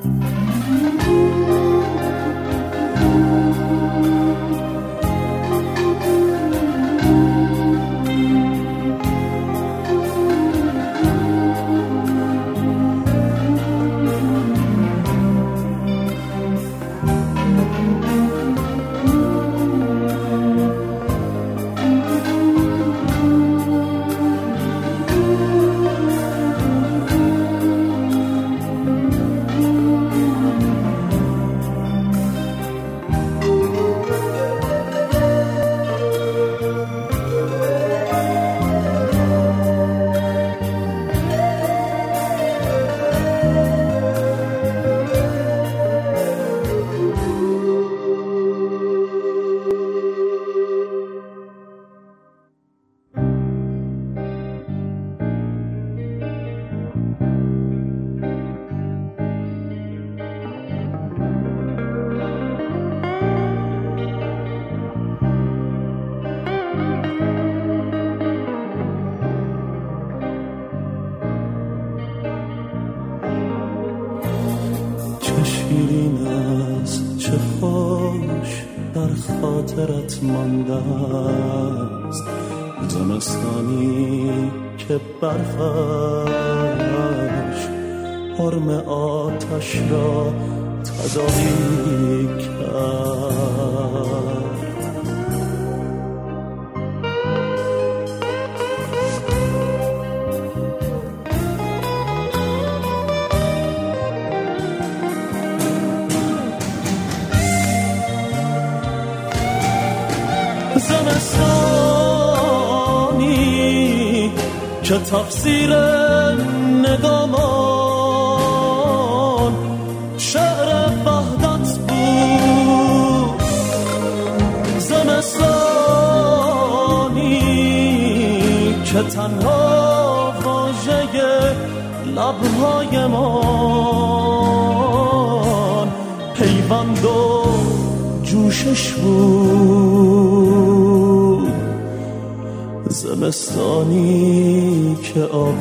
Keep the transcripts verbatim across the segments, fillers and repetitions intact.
شیرین است چه خوش در خاطرت مانده است، زمستانی که برفش حرم آتش را تداعی کرد. زمستانی که تفسیر نگامان شعر وحدت بود، زمستانی که تنها واژه لبهای من پیوند و جوشش بود، زمستانی که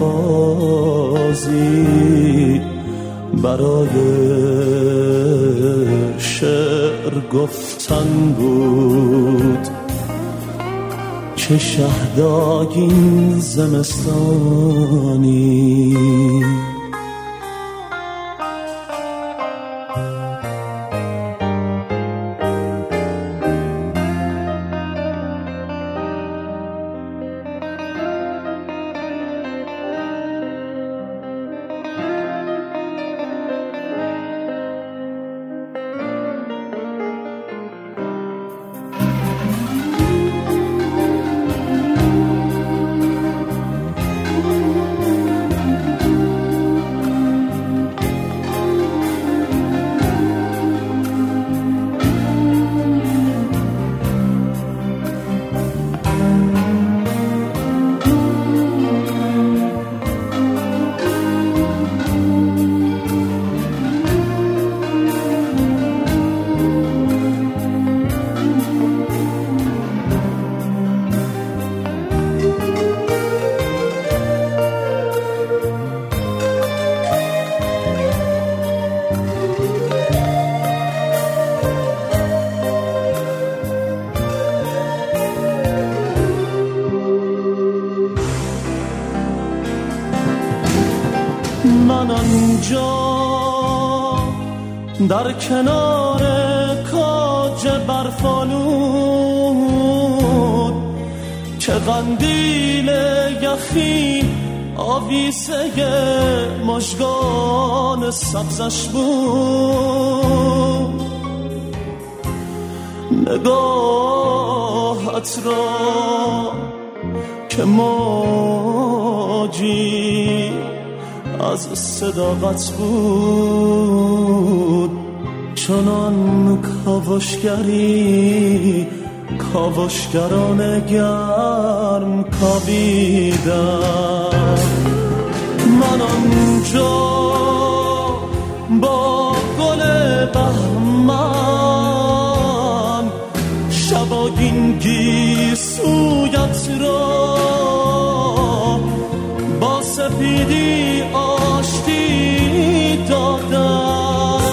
آغازی برای شعر گفتن بود. چه شهداگین زمستانی. من آنجا در کنار کاج برفالود که قندیل یخی آویسه مژگان سبزش بود، نگاهت را که موجی از صداقت بود، چنان کاوشگری کاوشگران گرم کاویدم. من آنجا با گل بهمن شباگین گیسویت را با سپیدی آشتی دادم.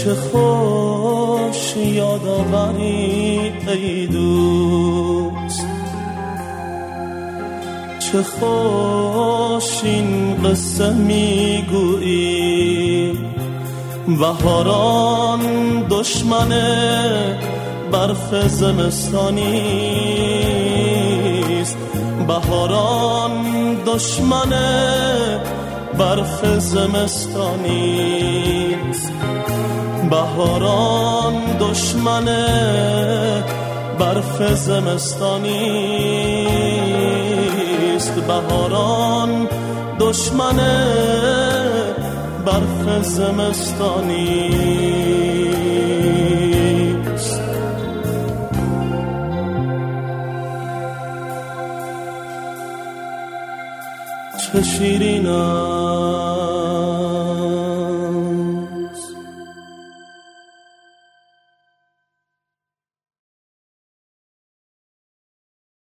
چه خوش یادآوری ای دوست، چه خوش این قصه میگویی. بهاران دشمن برف زمستانیست، بهاران دشمن برف زمستانیست، بهاران دشمن برف زمستانیست، بهاران دشمن برف زمستانیست. چه شیرین است